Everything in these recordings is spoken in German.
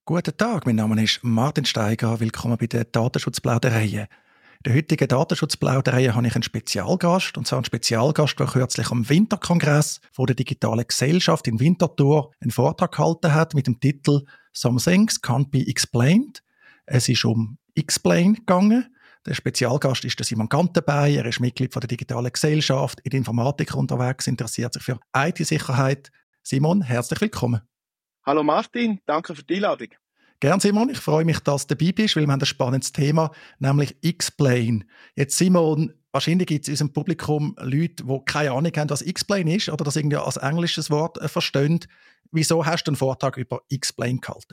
Guten Tag, mein Name ist Martin Steiger. Willkommen bei der Datenschutzplauderei. In der heutigen Datenschutzplauderei habe ich einen Spezialgast, und zwar einen Spezialgast, der kürzlich am Winterkongress von der Digitalen Gesellschaft in Winterthur einen Vortrag gehalten hat mit dem Titel «Some Things Can't Be Explained». Es ist um Explain gegangen. Der Spezialgast ist der Simon Gantenbein. Er ist Mitglied von der Digitalen Gesellschaft, in der Informatik unterwegs, interessiert sich für IT-Sicherheit. Simon, herzlich willkommen. Hallo Martin, danke für die Einladung. Gern, Simon. Ich freue mich, dass du dabei bist, weil wir haben ein spannendes Thema, nämlich Explain. Jetzt, Simon, wahrscheinlich gibt es in unserem Publikum Leute, die keine Ahnung haben, was Explain ist oder das irgendwie als englisches Wort verstehen. Wieso hast du einen Vortrag über Explain gehalten?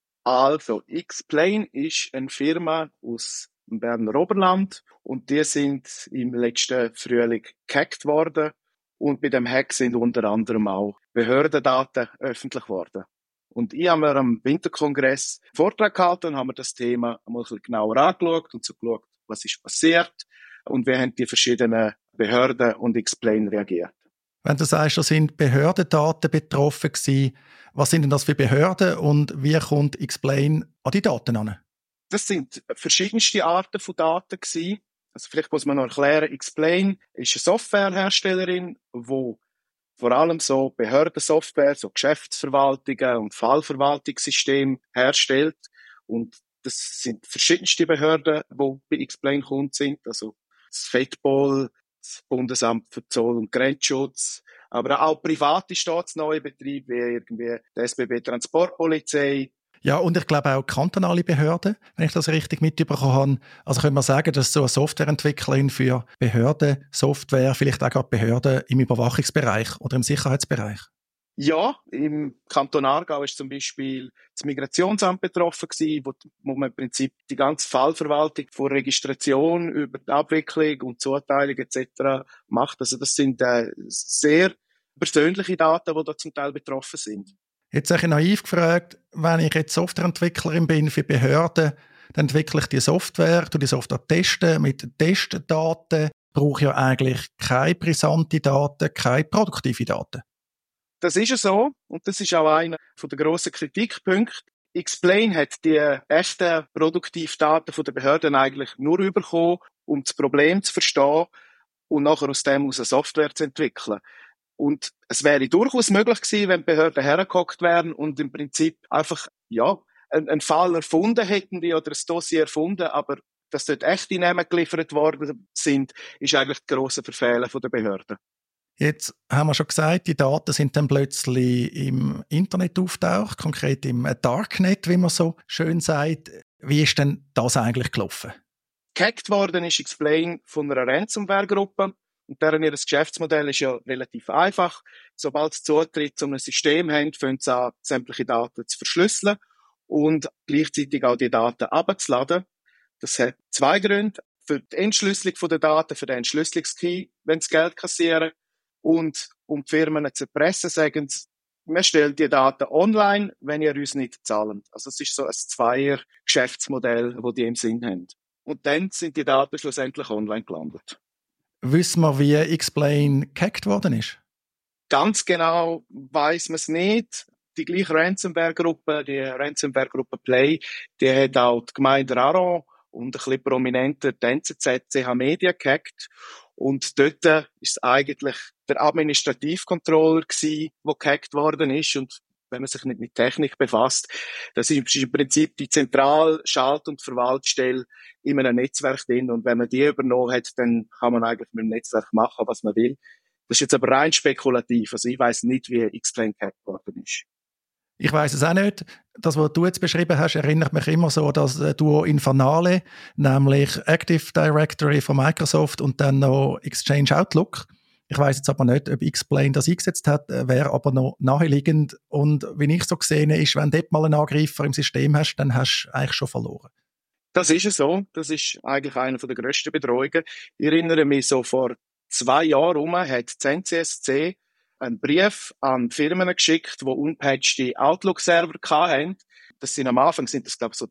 Also, Explain ist eine Firma aus dem Berner Oberland und die sind im letzten Frühling gehackt worden. Und bei dem Hack sind unter anderem auch Behördendaten öffentlich geworden. Und ich habe mir am Winterkongress einen Vortrag gehalten und haben mir das Thema einmal ein bisschen genauer angeschaut und so geschaut, was ist passiert und wie haben die verschiedenen Behörden und Explain reagiert. Wenn du sagst, da sind Behördendaten betroffen gewesen, was sind denn das für Behörden und wie kommt Explain an die Daten an? Das sind verschiedenste Arten von Daten gewesen. Also vielleicht muss man noch erklären, Explain ist eine Softwareherstellerin, die vor allem so Behördensoftware, so Geschäftsverwaltungen und Fallverwaltungssysteme herstellt. Und das sind verschiedenste Behörden, die bei Explain Kunden sind. Also das FEDPOL, das Bundesamt für Zoll- und Grenzschutz, aber auch private staatsneue Betriebe, wie irgendwie die SBB Transportpolizei. Ja, und ich glaube auch kantonale Behörden, wenn ich das richtig mitbekommen habe. Also könnte man sagen, dass so eine Softwareentwicklerin für Behörden, Software, vielleicht auch gerade Behörden im Überwachungsbereich oder im Sicherheitsbereich? Ja, im Kanton Aargau ist zum Beispiel das Migrationsamt betroffen gewesen, wo man im Prinzip die ganze Fallverwaltung von Registration über die Abwicklung und Zuteilung etc. macht. Also das sind sehr persönliche Daten, die da zum Teil betroffen sind. Jetzt habe ich naiv gefragt, wenn ich jetzt Softwareentwicklerin bin für Behörden, dann entwickle ich die Software, tue die Software testen mit Testdaten, brauche ja eigentlich keine brisante Daten, keine produktive Daten. Das ist ja so und das ist auch einer der grossen Kritikpunkte. Explain hat die echten Produktivdaten der Behörden eigentlich nur bekommen, um das Problem zu verstehen und nachher aus dem eine Software zu entwickeln. Und es wäre durchaus möglich gewesen, wenn die Behörden hergehockt wären und im Prinzip einfach, ja, einen Fall erfunden hätten die oder ein Dossier erfunden, aber dass dort echte Namen geliefert worden sind, ist eigentlich das grosse Verfehlen der Behörden. Jetzt haben wir schon gesagt, die Daten sind dann plötzlich im Internet auftaucht, konkret im Darknet, wie man so schön sagt. Wie ist denn das eigentlich gelaufen? Gehackt worden ist Explain von einer Ransomware-Gruppe. Und deren ihr Geschäftsmodell ist ja relativ einfach. Sobald sie Zutritt zu einem System haben, fangen sie an, sämtliche Daten zu verschlüsseln und gleichzeitig auch die Daten abzuladen. Das hat zwei Gründe. Für die Entschlüsselung der Daten, für den Entschlüsselungskey, wenn sie Geld kassieren. Und um die Firmen zu erpressen, sagen sie, wir stellen die Daten online, wenn ihr uns nicht zahlt. Also es ist so ein Zweier-Geschäftsmodell, das die im Sinn haben. Und dann sind die Daten schlussendlich online gelandet. Wissen wir, wie Explain gehackt worden ist? Ganz genau weiss man es nicht. Die gleiche Ransomware-Gruppe, die Ransomware-Gruppe Play, die hat auch die Gemeinde Aarau und ein bisschen prominenter die NZZ, CH Media gehackt. Und dort ist es eigentlich der Administrativcontroller gewesen, der gehackt worden ist. Und wenn man sich nicht mit Technik befasst, das ist im Prinzip die Zentralschalt- und Verwaltstelle in einem Netzwerk drin. Und wenn man die übernommen hat, dann kann man eigentlich mit dem Netzwerk machen, was man will. Das ist jetzt aber rein spekulativ. Also ich weiss nicht, wie Explain gehackt worden ist. Ich weiss es auch nicht. Das, was du jetzt beschrieben hast, erinnert mich immer so an das Duo Infernale, nämlich Active Directory von Microsoft und dann noch Exchange Outlook. Ich weiss jetzt aber nicht, ob Explain das eingesetzt hat, wäre aber noch naheliegend. Und wie ich so gesehen ist, wenn du dort mal einen Angreifer im System hast, dann hast du eigentlich schon verloren. Das ist es so. Das ist eigentlich einer der grössten Bedrohungen. Ich erinnere mich, so vor 2 Jahren hat das NCSC einen Brief an Firmen geschickt, die unpatchte Outlook-Server hatten. Das sind am Anfang, glaube ich, so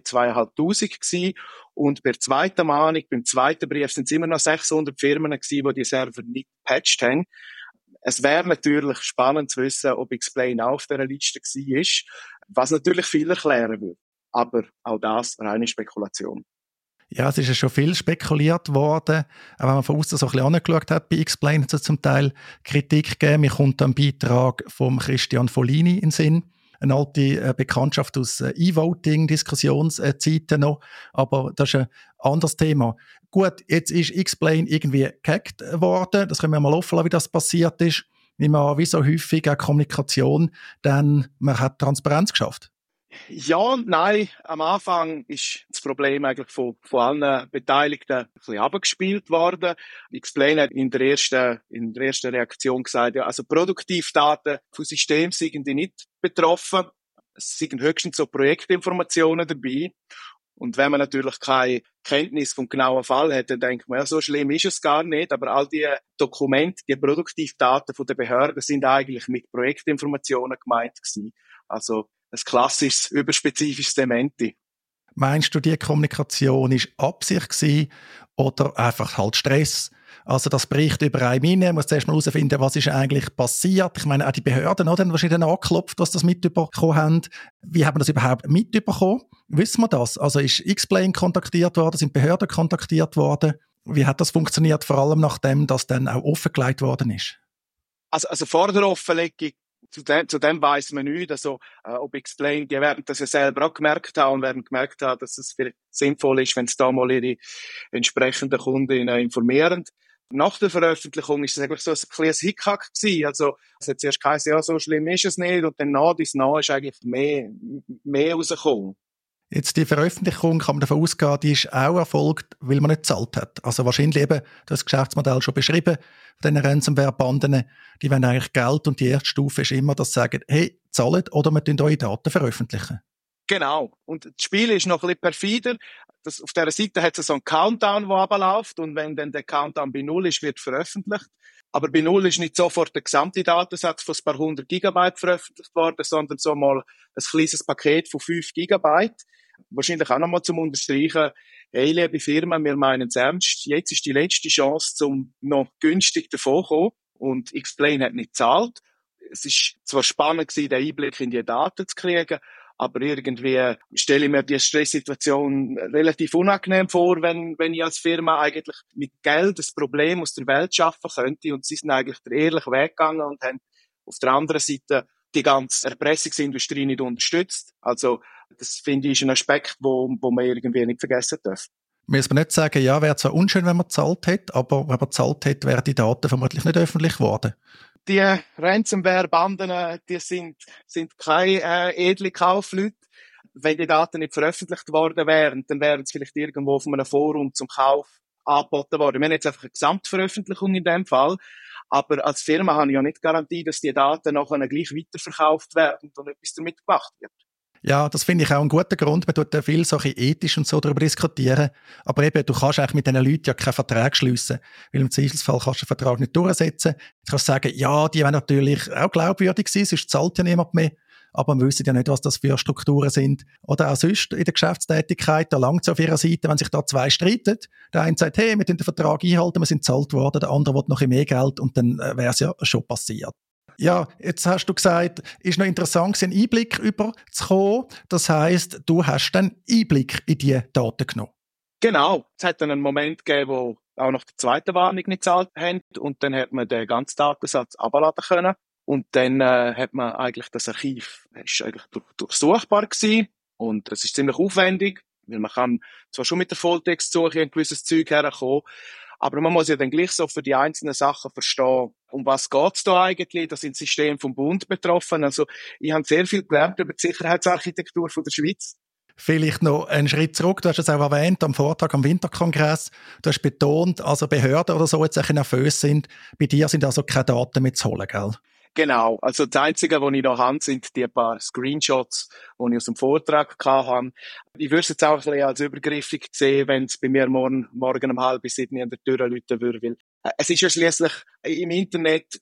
2.500 gewesen. Und bei der zweiten Mahnung, beim zweiten Brief, sind es immer noch 600 Firmen gewesen, die die Server nicht gepatcht haben. Es wäre natürlich spannend zu wissen, ob Explain auch auf dieser Liste war, was natürlich viel erklären würde. Aber auch das reine Spekulation. Ja, es ist ja schon viel spekuliert worden. Auch wenn man von außen so ein bisschen angeschaut hat, bei Explain hat es zum Teil Kritik gegeben. Mir kommt ein Beitrag vom Christian Folini in den Sinn. Eine alte Bekanntschaft aus E-Voting, Diskussionszeiten noch. Aber das ist ein anderes Thema. Gut, jetzt ist Explain irgendwie gehackt worden. Das können wir mal offen lassen, wie das passiert ist. Wie man, wie so häufig, auch Kommunikation, dann man hat Transparenz geschafft. Ja und nein. Am Anfang ist das Problem eigentlich von allen Beteiligten ein bisschen abgespielt worden. Explain hat in der ersten Reaktion gesagt, ja, also Produktivdaten von Systemen sind die nicht betroffen. Es sind höchstens so Projektinformationen dabei. Und wenn man natürlich keine Kenntnis vom genauen Fall hat, dann denkt man, ja, so schlimm ist es gar nicht. Aber all die Dokumente, die Produktivdaten von der Behörden sind eigentlich mit Projektinformationen gemeint gewesen. Also ein klassisches, überspezifisches Dementi. Meinst du, die Kommunikation war Absicht gewesen oder einfach halt Stress? Also das bricht über einen rein, muss zuerst mal herausfinden, was ist eigentlich passiert. Ich meine, auch die Behörden haben wahrscheinlich dann angeklopft, was das mitbekommen haben. Wie haben wir das überhaupt mitbekommen? Wissen wir das? Also ist Explain kontaktiert worden, sind Behörden kontaktiert worden? Wie hat das funktioniert, vor allem nachdem das dann auch offengelegt worden ist? Also vor der Offenlegung, zu dem weiss man nicht. Also, ob Explain, die werden das ja selber auch gemerkt haben und werden gemerkt haben, dass es vielleicht sinnvoll ist, wenn sie da mal ihre entsprechenden Kundinnen informieren. Nach der Veröffentlichung ist es eigentlich so ein kleines Hickhack gewesen. Also, es hat zuerst geheißen, ja, so schlimm ist es nicht. Und dann nach ist eigentlich mehr rausgekommen. Jetzt die Veröffentlichung, kann man davon ausgehen, die ist auch erfolgt, weil man nicht gezahlt hat. Also wahrscheinlich eben, das Geschäftsmodell schon beschrieben, von diesen Ransomware-Banden, die wollen eigentlich Geld und die erste Stufe ist immer, dass sie sagen, hey, zahlt oder wir tun eure Daten veröffentlichen. Genau. Und das Spiel ist noch ein bisschen perfider. Auf dieser Seite hat es so einen Countdown, der abläuft. Und wenn dann der Countdown bei Null ist, wird veröffentlicht. Aber bei Null ist nicht sofort der gesamte Datensatz von ein paar 100 Gigabyte veröffentlicht worden, sondern so mal ein kleines Paket von 5 Gigabyte. Wahrscheinlich auch nochmal zum Unterstreichen, hey, liebe Firma, wir meinen es ernst. Jetzt ist die letzte Chance, zum noch günstig davonkommen. Und Explain hat nicht gezahlt. Es ist zwar spannend gewesen, den Einblick in die Daten zu kriegen, aber irgendwie stelle ich mir die Stresssituation relativ unangenehm vor, wenn ich als Firma eigentlich mit Geld das Problem aus der Welt schaffen könnte. Und sie sind eigentlich den ehrlichen Weg gegangen und haben auf der anderen Seite die ganze Erpressungsindustrie nicht unterstützt. Also, das finde ich ist ein Aspekt, wo man irgendwie nicht vergessen darf. Muss man nicht sagen, ja, wäre zwar unschön, wenn man gezahlt hätte, aber wenn man gezahlt hätte, wären die Daten vermutlich nicht öffentlich geworden. Die Ransomware-Banden, die sind keine edle Kaufleute. Wenn die Daten nicht veröffentlicht worden wären, dann wären sie vielleicht irgendwo auf einem Forum zum Kauf angeboten worden. Wir haben jetzt einfach eine Gesamtveröffentlichung in dem Fall. Aber als Firma habe ich ja nicht Garantie, dass die Daten nachher gleich weiterverkauft werden und etwas damit gemacht wird. Ja, das finde ich auch einen guten Grund. Man tut ja viel so ethisch und so darüber diskutieren. Aber eben, du kannst eigentlich mit diesen Leuten ja keinen Vertrag schliessen. Weil im Zweifelsfall kannst du den Vertrag nicht durchsetzen. Du kannst sagen, ja, die wollen natürlich auch glaubwürdig sein, sonst zahlt ja niemand mehr. Aber wir wissen ja nicht, was das für Strukturen sind. Oder auch sonst in der Geschäftstätigkeit, da langt es auf ihrer Seite, wenn sich da zwei streiten. Der eine sagt, hey, wir den Vertrag einhalten, wir sind gezahlt worden. Der andere will noch ein mehr Geld und dann wäre es ja schon passiert. Ja, jetzt hast du gesagt, ist noch interessant, einen Einblick überzukommen. Das heisst, du hast dann Einblick in die Daten genommen. Genau. Es hat dann einen Moment gegeben, wo auch noch die zweite Warnung nicht gezahlt haben. Und dann hat man den ganzen Datensatz abladen können. Und dann hat man eigentlich das Archiv, ist eigentlich durchsuchbar gewesen. Und es ist ziemlich aufwendig, weil man kann zwar schon mit der Volltextsuche ein gewisses Zeug herkommen, aber man muss ja dann gleich so für die einzelnen Sachen verstehen, um was geht's da eigentlich? Da sind Systeme vom Bund betroffen. Also ich habe sehr viel gelernt über die Sicherheitsarchitektur von der Schweiz. Vielleicht noch einen Schritt zurück. Du hast es auch erwähnt, am Vortag am Winterkongress. Du hast betont, also Behörden oder so jetzt ein bisschen nervös sind. Bei dir sind also keine Daten mehr zu holen, gell? Genau. Also das Einzige, was ich noch habe, sind die paar Screenshots, die ich aus dem Vortrag hatte. Ich würde es jetzt auch ein bisschen als übergriffig sehen, wenn es bei mir morgen um 6:30 an der Tür läuten würde. Weil es ist ja schliesslich im Internet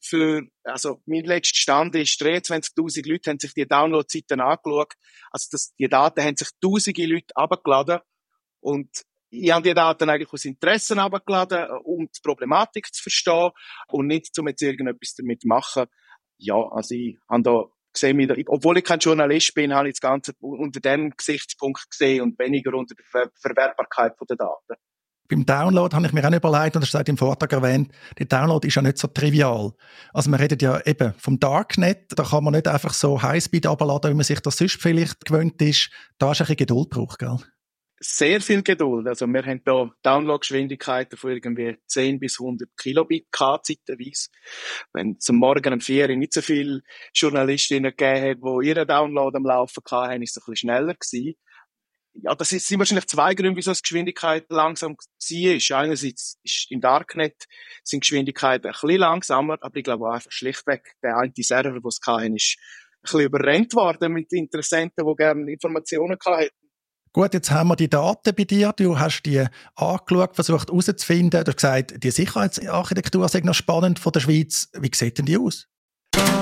mein letzter Stand ist, 23.000 Leute haben sich die Download-Seiten angeschaut. Also die Daten haben sich tausende Leute abgeladen. Und Ich habe die Daten eigentlich aus Interessen heruntergeladen, um die Problematik zu verstehen und nicht, um jetzt irgendetwas damit zu machen. Ja, also ich habe da gesehen, obwohl ich kein Journalist bin, habe ich das Ganze unter dem Gesichtspunkt gesehen und weniger unter der Verwertbarkeit der Daten. Beim Download habe ich mir auch überlegt, und das ist im Vortrag erwähnt, der Download ist ja nicht so trivial. Also man redet ja eben vom Darknet, da kann man nicht einfach so Highspeed runterladen, wie man sich das sonst vielleicht gewöhnt ist. Da ist ein bisschen Geduld gebraucht, gell? Sehr viel Geduld. Also wir haben da Downloadgeschwindigkeiten von irgendwie 10 bis 100 Kilobit zeitweise. Wenn zum Morgen um 4 Uhr nicht so viele Journalistinnen gegeben hat, die ihren Download am Laufen hatten, ist es ein bisschen schneller gewesen. Ja, sind wahrscheinlich zwei Gründe, wieso die Geschwindigkeit langsam war. Einerseits ist im Darknet sind Geschwindigkeiten ein bisschen langsamer, aber ich glaube auch einfach schlichtweg, der eine Server, den es hatten, ist ein bisschen überrennt worden mit Interessenten, die gerne Informationen hatten. Gut, jetzt haben wir die Daten bei dir. Du hast die angeschaut, versucht herauszufinden. Du hast gesagt, die Sicherheitsarchitektur sei noch spannend von der Schweiz. Wie sieht denn die aus?